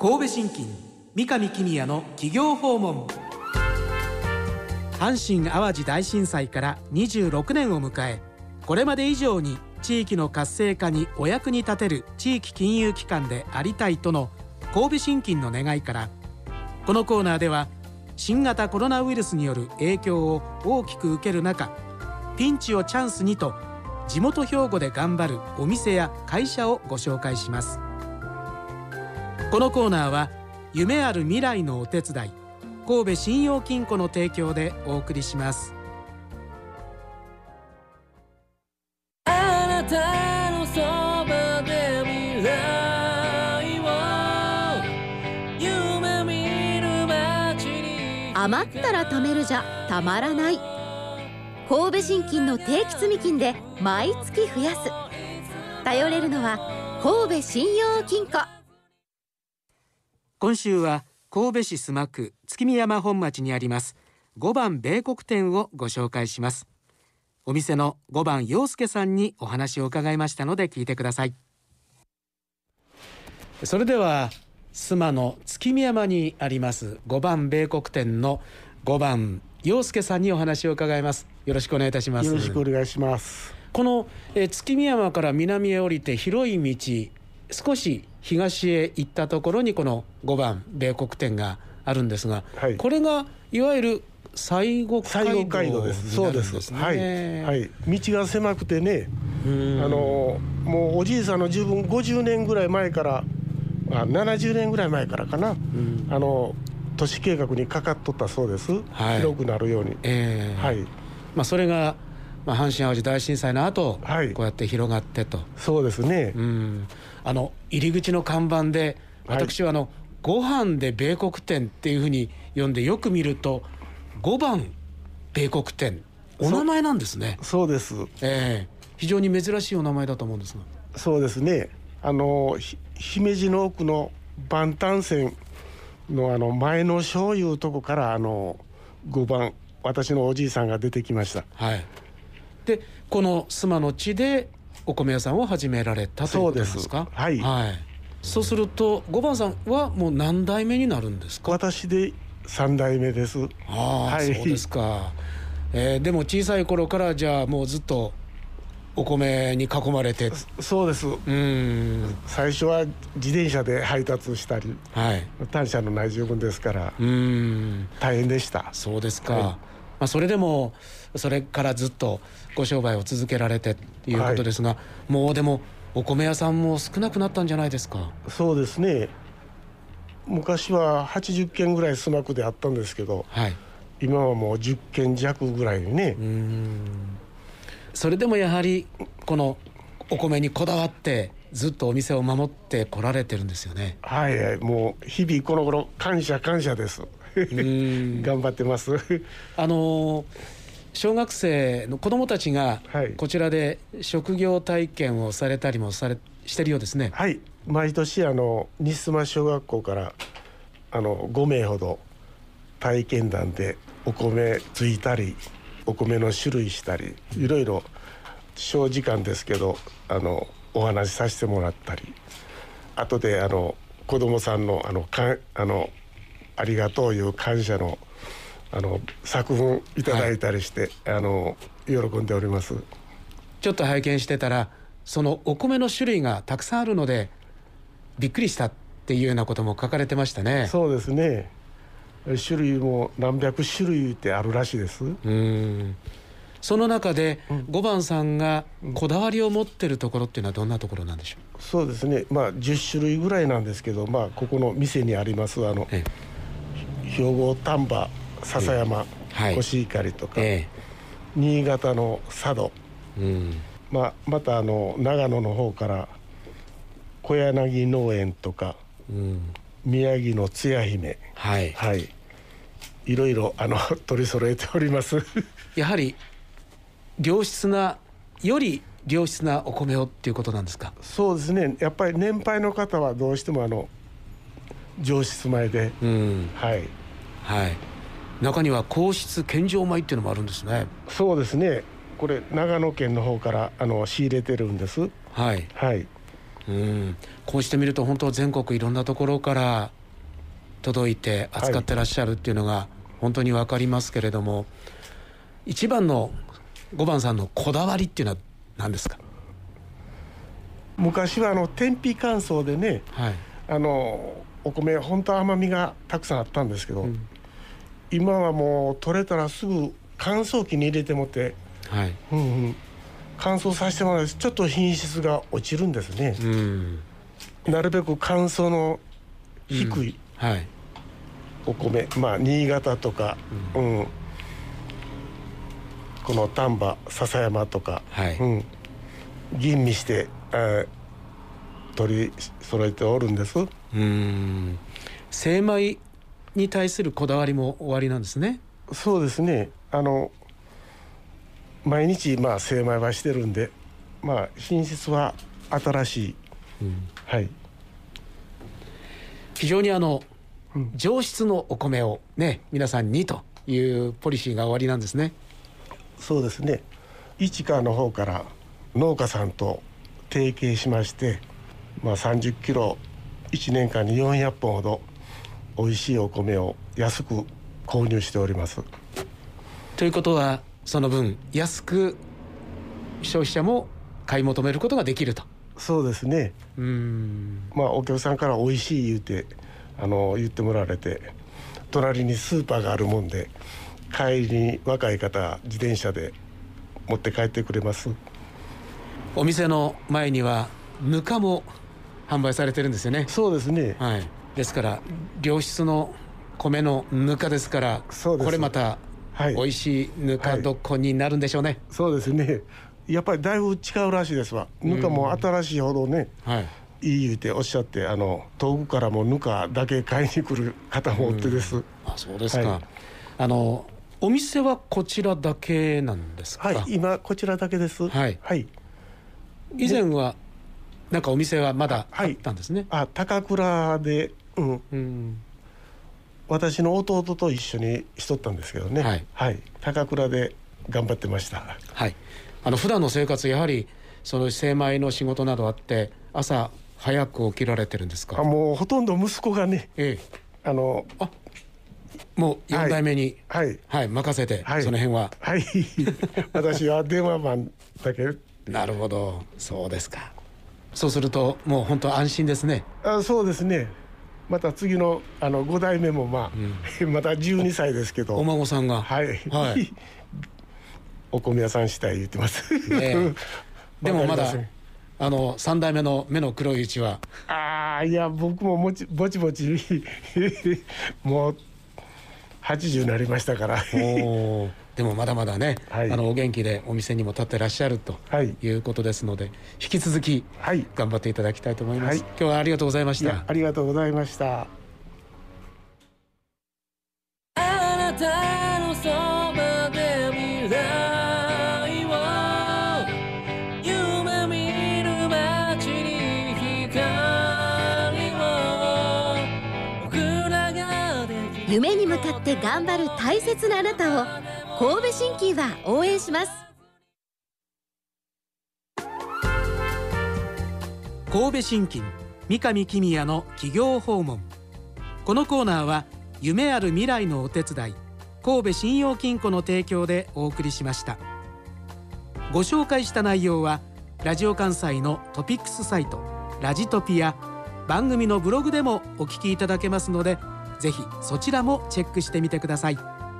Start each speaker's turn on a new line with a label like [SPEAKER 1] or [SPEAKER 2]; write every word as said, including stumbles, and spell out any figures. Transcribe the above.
[SPEAKER 1] 神戸信金三上公也の企業訪問。阪神・淡路大震災からにじゅうろくねんを迎え、これまで以上に地域の活性化にお役に立てる地域金融機関でありたいとの神戸信金の願いから、このコーナーでは新型コロナウイルスによる影響を大きく受ける中、ピンチをチャンスにと地元兵庫で頑張るお店や会社をご紹介します。このコーナーは夢ある未来のお手伝い、神戸信用金庫の提供でお送りします。
[SPEAKER 2] あなたのそばで未来を夢見る街に、
[SPEAKER 3] 余ったら貯めるじゃたまらない。神戸信金の定期積金で毎月増やす。頼れるのは神戸信用金庫。
[SPEAKER 1] 今週は神戸市須磨区月見山本町にありますごばん米国店をご紹介します。お店のごばん陽介さんにお話を伺いましたので聞いてください。それでは須磨の月見山にありますごばん米国店のごばん陽介さんにお話を伺います。よろしくお願いいたします。
[SPEAKER 4] よろしくお願いします。
[SPEAKER 1] このえ月見山から南へ降りて広い道、少し東へ行ったところにこのごばん米国店があるんですが、はい、これがいわゆる西国街道です。
[SPEAKER 4] そうです。はい、はい、道が狭くてね、あのもうおじいさんの自分ごじゅうねんぐらい前から、あななじゅうねんぐらい前からかな、あの都市計画にかかっとったそうです。はい、広くなるように。えー、はい。
[SPEAKER 1] まあそれが、まあ、阪神・淡路大震災の後、はい、こうやって広がってと。
[SPEAKER 4] そうですね。
[SPEAKER 1] うん、あの入り口の看板で私はあの、はい、ご飯で米国店っていうふうに読んで、よく見るとごばん米国店、お名前なんですね。
[SPEAKER 4] そ, そうです、
[SPEAKER 1] えー、非常に珍しいお名前だと思うんですが。
[SPEAKER 4] そうですね。あの姫路の奥の万端線のあの前の醤油とこからあのごばん、私のおじいさんが出てきました。はい。
[SPEAKER 1] でこの須磨の地でお米屋さんを始められたということですか。
[SPEAKER 4] そうです。はい、はい。
[SPEAKER 1] そうするとごばんさんはもう何代目になるんですか。
[SPEAKER 4] 私でさん代目です。
[SPEAKER 1] ああ、はい、そうですか。えー、でも小さい頃からじゃあもうずっとお米に囲まれて。
[SPEAKER 4] そうです。うん、最初は自転車で配達したり、はい、単車のない自分ですからうん大変でした。
[SPEAKER 1] そうですか。はい、まあ、それでもそれからずっとご商売を続けられてということですが、はい、もうでもお米屋さんも少なくなったんじゃないですか。
[SPEAKER 4] そうですね。昔ははちじゅっけんぐらい須磨区であったんですけど、はい、今はもうじゅっけん弱ぐらいにね。うーん、
[SPEAKER 1] それでもやはりこのお米にこだわってずっとお店を守ってこられてるんですよね。
[SPEAKER 4] はい、はい、もう日々この頃感謝感謝です。うん頑張ってます。
[SPEAKER 1] あの小学生の子どもたちがこちらで職業体験をされたりもされしてるようですね。
[SPEAKER 4] はい、毎年あの西須磨小学校からあのごめいほど体験談でお米ついたりお米の種類したり、いろいろ小時間ですけどあのお話しさせてもらったり、後であの子どもさんのあのかあのありがとういう感謝のあの作文いただいたりして、はい、あの喜んでおります。
[SPEAKER 1] ちょっと拝見してたらそのお米の種類がたくさんあるのでびっくりしたっていうようなことも書かれてましたね。
[SPEAKER 4] そうですね。種類も何百種類ってあるらしいです。うー
[SPEAKER 1] ん、その中でごばんさんがこだわりを持ってるところっていうのはどんなところなんでしょ
[SPEAKER 4] う。そうですね、まあじゅっしゅるいぐらいなんですけど、まあここの店にありますあの兵庫丹波篠山コシヒカリとか、ええ、新潟の佐渡、うん、まあ、またあの長野の方から小柳農園とか、うん、宮城のつや姫、はい、はい、いろいろあの取り揃えております。
[SPEAKER 1] やはり良質なより良質なお米をっていうことなんですか。
[SPEAKER 4] そうですね。やっぱり年配の方はどうしてもあの上質米で、うん、はい
[SPEAKER 1] はい、中には皇室献上米っていうのもあるんですね。
[SPEAKER 4] そうですね。これ長野県の方からあの仕入れてるんです。はい、はい、
[SPEAKER 1] うん、こうしてみると本当全国いろんなところから届いて扱ってらっしゃるっていうのが本当に分かりますけれども、はい、一番のごばんさんのこだわりっていうのは何ですか？
[SPEAKER 4] 昔はあの天日乾燥でね、はい、あのお米本当は甘みがたくさんあったんですけど、うん、今はもう取れたらすぐ乾燥機に入れてもって、はいうんうん、乾燥させてもらうとちょっと品質が落ちるんですね、うん、なるべく乾燥の低いお米、うんはい、まあ新潟とか、うんうん、この丹波篠山とか、はいうん、吟味して取り揃えておるんです。うー
[SPEAKER 1] ん精米に対するこだわりもおありなんですね。
[SPEAKER 4] そうですね、あの毎日まあ精米はしてるんで、まあ品質は新しい、うんはい、
[SPEAKER 1] 非常にあの、うん、上質のお米をね皆さんにというポリシーがおありなんですね。
[SPEAKER 4] そうですね、市川の方から農家さんと提携しまして、まあ、さんじゅっキロいちねんかんによんひゃっぽんほど美味しいお米を安く購入しております。
[SPEAKER 1] ということはその分安く消費者も買い求めることができると。
[SPEAKER 4] そうですね、うーんまあお客さんから美味しい言うてあの言ってもらわれて、隣にスーパーがあるもんで帰りに若い方自転車で持って帰ってくれます。
[SPEAKER 1] お店の前にはぬかも販売されてるんですよね。
[SPEAKER 4] そうですね、
[SPEAKER 1] はい、ですから良質の米のぬかですから、これまた美味しいぬか床になるんでしょうね、はいはい、
[SPEAKER 4] そうですね、やっぱりだいぶ違うらしいですわ。ぬかも新しいほどね、はい、いい言うておっしゃって、あの遠くからもぬかだけ買いに来る方もおってです。
[SPEAKER 1] あ、そうですか、はい、あのお店はこちらだけなんですか？
[SPEAKER 4] はい、今こちらだけです。はい、はい、
[SPEAKER 1] 以前はなんかお店はまだあったんですね。
[SPEAKER 4] はい、あ、高倉で、うん、うん、私の弟と一緒にしとったんですけどね、はい、はい、高倉で頑張ってました。
[SPEAKER 1] はい、あの普段の生活やはりその精米の仕事などあって朝早く起きられてるんですか？
[SPEAKER 4] あ、もうほとんど息子がね、ええ、あのあ
[SPEAKER 1] もうよん代目に、
[SPEAKER 4] はいはい
[SPEAKER 1] はい、任せて、はい、その辺は、
[SPEAKER 4] はい、私は電話番だけ。
[SPEAKER 1] なるほど、そうですか。そうするともう本当安心ですね。
[SPEAKER 4] あ、そうですね、また次のあのご代目もまあ、うん、またじゅうにさいですけど、
[SPEAKER 1] お孫さんが、
[SPEAKER 4] はい、はい、お米屋さんしたい言ってます、
[SPEAKER 1] ね、でもまだあのさん代目の目の黒いうちは、
[SPEAKER 4] ああ、いや僕ももちぼちぼちもうはちじゅうになりましたから
[SPEAKER 1] おでもまだまだね、はい、あのお元気でお店にも立ってらっしゃるということですので、はい、引き続き頑張っていただきたいと思います、はい、今日はありがとうございました。
[SPEAKER 4] ありがとうございました。
[SPEAKER 2] あなたのそばで未来を夢見る街に光を僕らができる。
[SPEAKER 3] 夢に向かって頑張る大切なあなたを神戸新規は応援します。
[SPEAKER 1] 神戸新規三上公也の企業訪問。このコーナーは夢ある未来のお手伝い神戸信用金庫の提供でお送りしました。ご紹介した内容はラジオ関西のトピックスサイトラジトピや番組のブログでもお聞きいただけますので、ぜひそちらもチェックしてみてください。